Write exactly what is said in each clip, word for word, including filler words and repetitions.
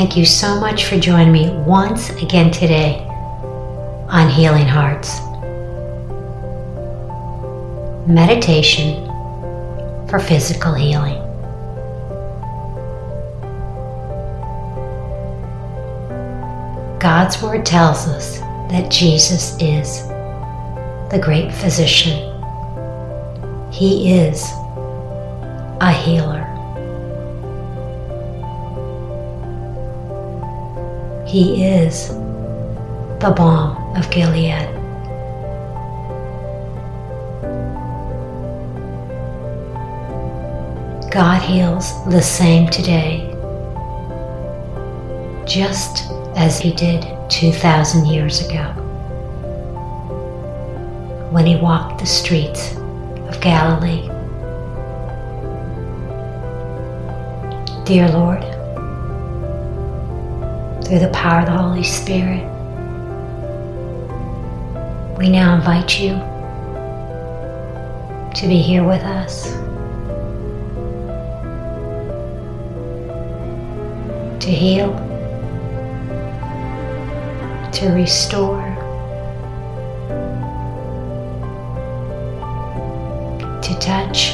Thank you so much for joining me once again today on Healing Hearts. Meditation for physical healing. God's Word tells us that Jesus is the great physician. He is a healer. He is the balm of Gilead. God heals the same today, just as He did two thousand years ago when He walked the streets of Galilee. Dear Lord, through the power of the Holy Spirit, we now invite You to be here with us, to heal, to restore, to touch,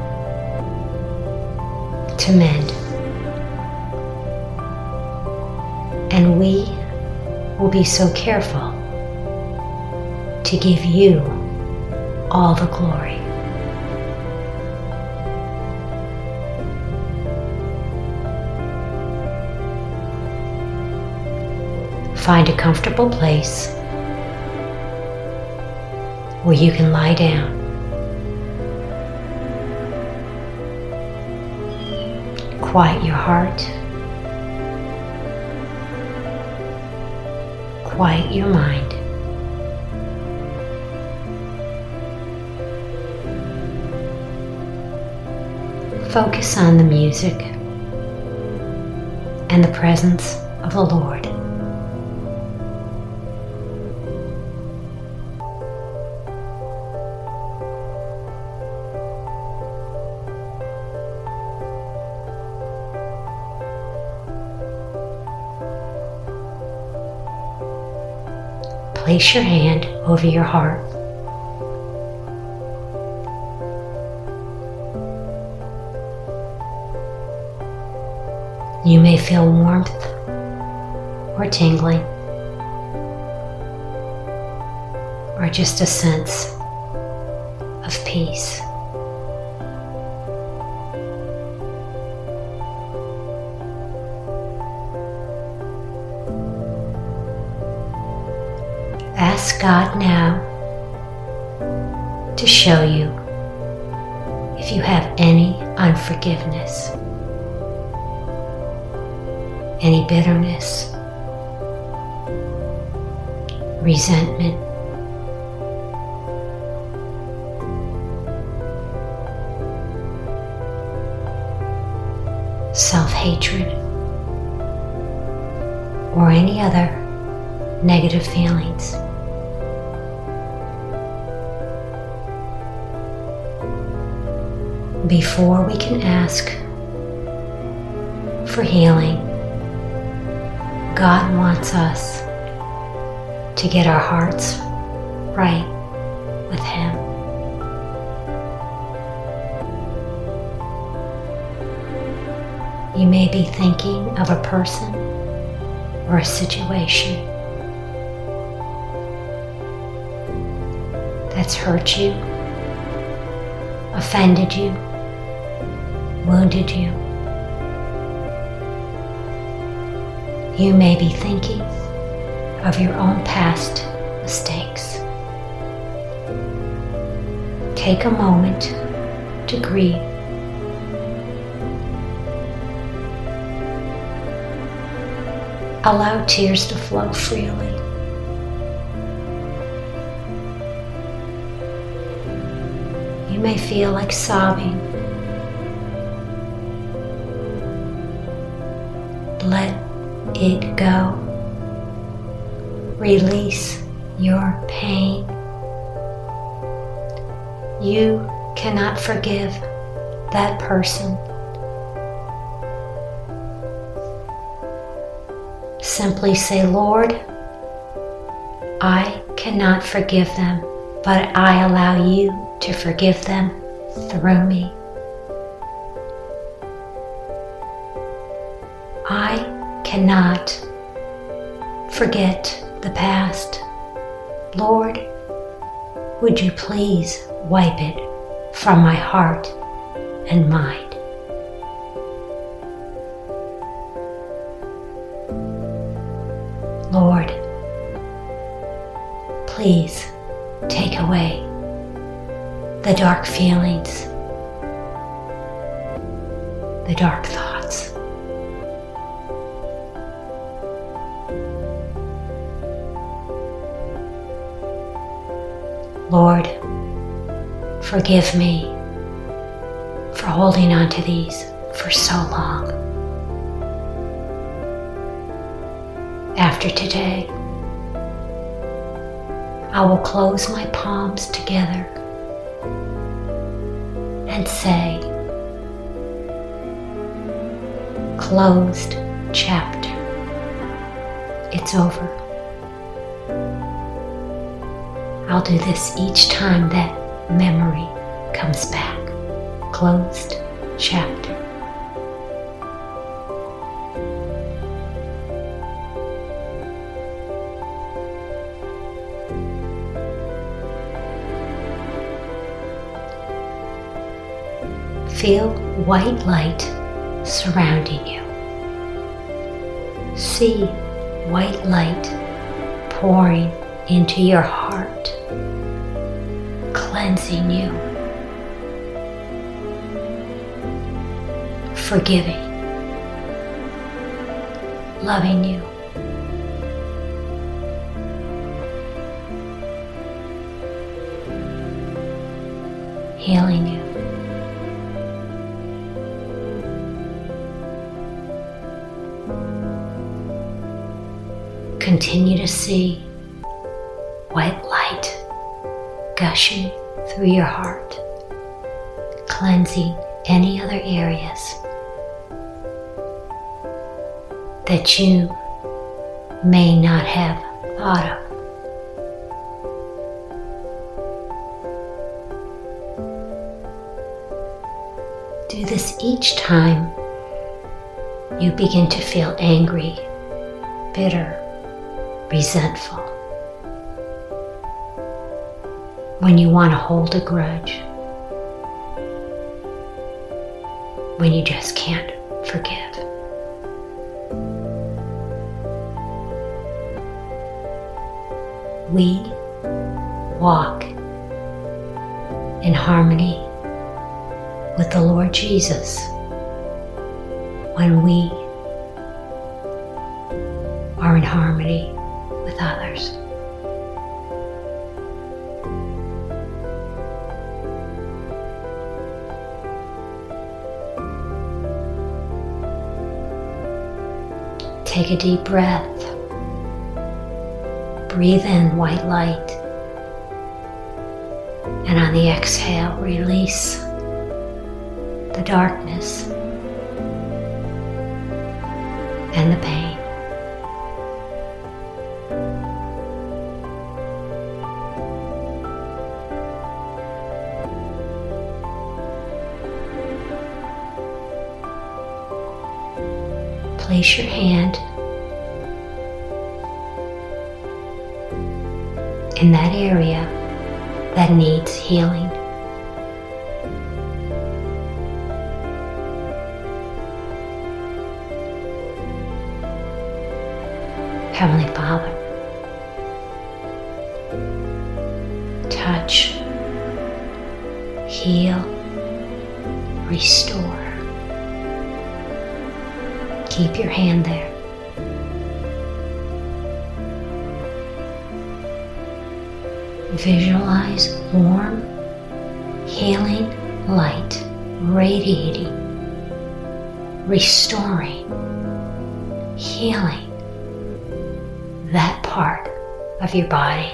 to mend. And we will be so careful to give You all the glory. Find a comfortable place where you can lie down. Quiet your heart. Quiet your mind. Focus on the music and the presence of the Lord. Place your hand over your heart. You may feel warmth or tingling, or just a sense of peace. Ask God now to show you if you have any unforgiveness, any bitterness, resentment, self-hatred, or any other negative feelings. Before we can ask for healing, God wants us to get our hearts right with Him. You may be thinking of a person or a situation that's hurt you, offended you, wounded you. You may be thinking of your own past mistakes. Take a moment to grieve. Allow tears to flow freely. You may feel like sobbing. Let it go. Release your pain. You cannot forgive that person. simply say, Lord, I cannot forgive them, but I allow you to forgive them through me. I cannot forget the past. Lord, would you please wipe it from my heart and mind? Lord, please take away the dark feelings, the dark thoughts. Lord, forgive me for holding on to these for so long. After today, I will close my palms together and say, closed chapter. It's over. I'll do this each time that memory comes back. Closed chapter. Feel white light surrounding you. See white light pouring into your heart, cleansing you, forgiving, loving you. Healing you. Continue to see white light gushing through your heart, cleansing any other areas that you may not have thought of. Do this each time you begin to feel angry, bitter, resentful. When you want to hold a grudge. When you just can't forgive. We walk in harmony with the Lord Jesus when we are in harmony with others. Take a deep breath. Breathe in white light. And on the exhale, release the darkness and the pain. Place your hand in that area that needs healing. Heavenly Father, touch, heal, restore. Keep your hand there. Visualize warm, healing light radiating, restoring, healing that part of your body.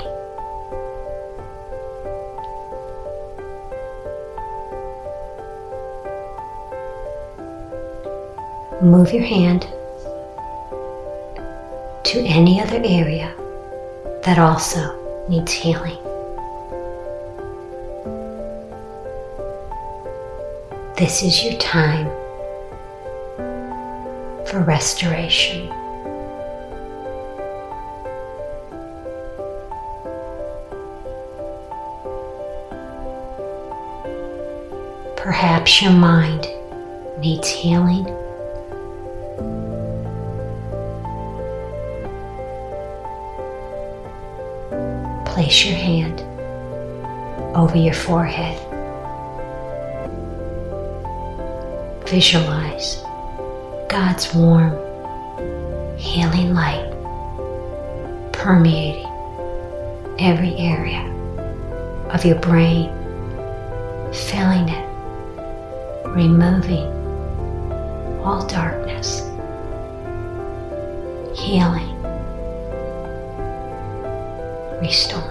Move your hand to any other area that also needs healing. This is your time for restoration. Perhaps your mind needs healing. Place your hand over your forehead. Visualize God's warm, healing light permeating every area of your brain, filling it, removing all darkness, healing, restoring.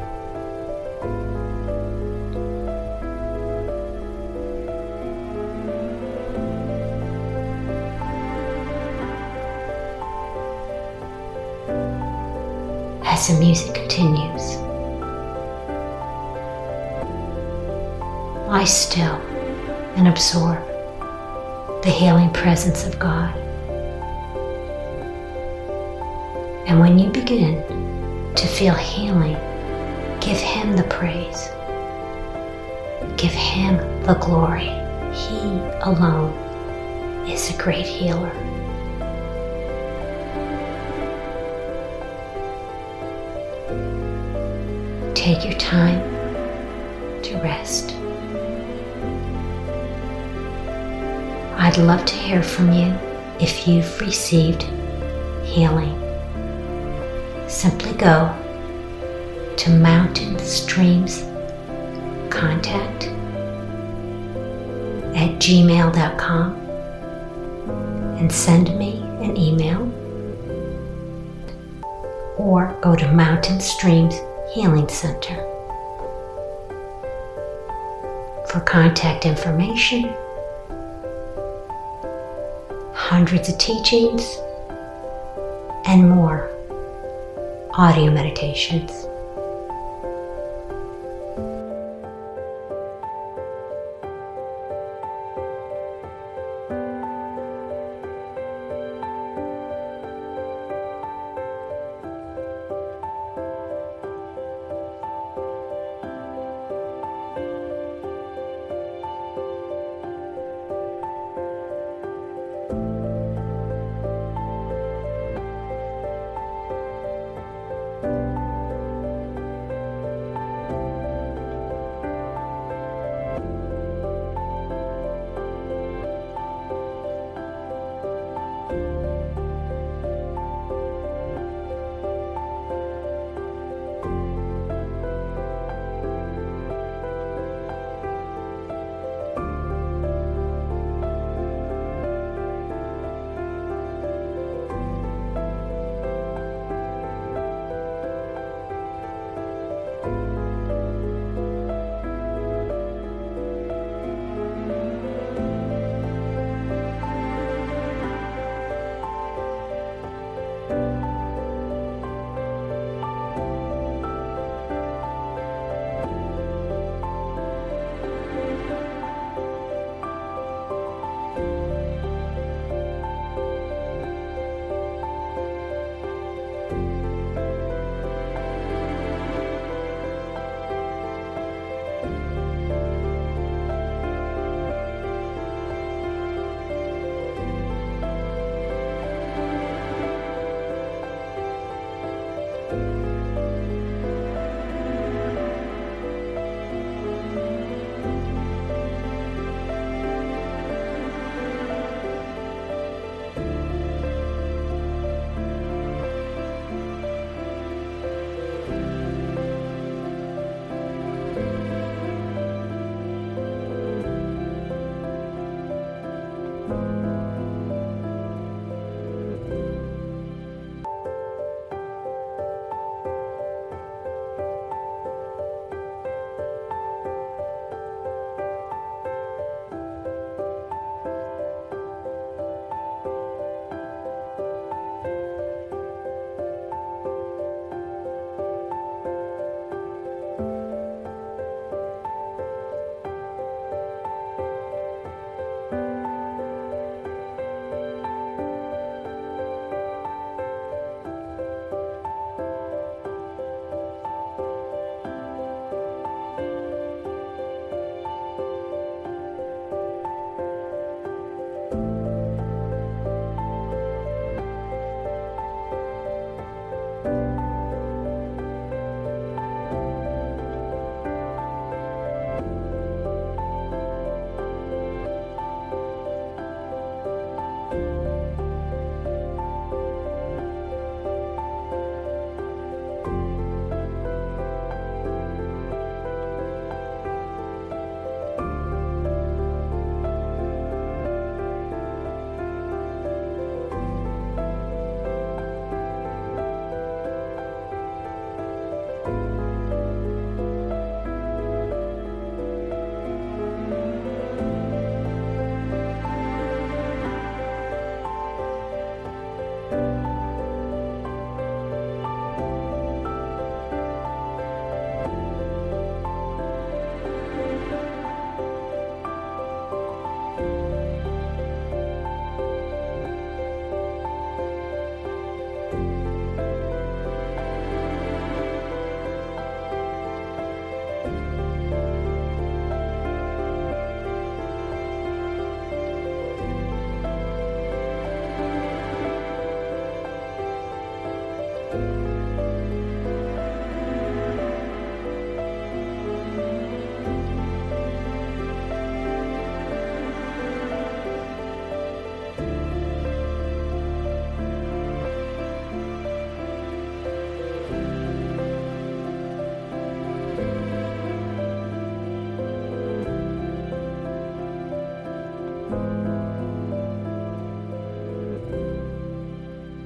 As the music continues, lie still and absorb the healing presence of God. And when you begin to feel healing, give Him the praise. Give Him the glory. He alone is a great healer. Take your time to rest. I'd love to hear from you if you've received healing. Simply go to Mountain Streams Contact at gmail dot com and send me an email, or go to Mountain Streams Healing Center. For contact information, hundreds of teachings, and more audio meditations.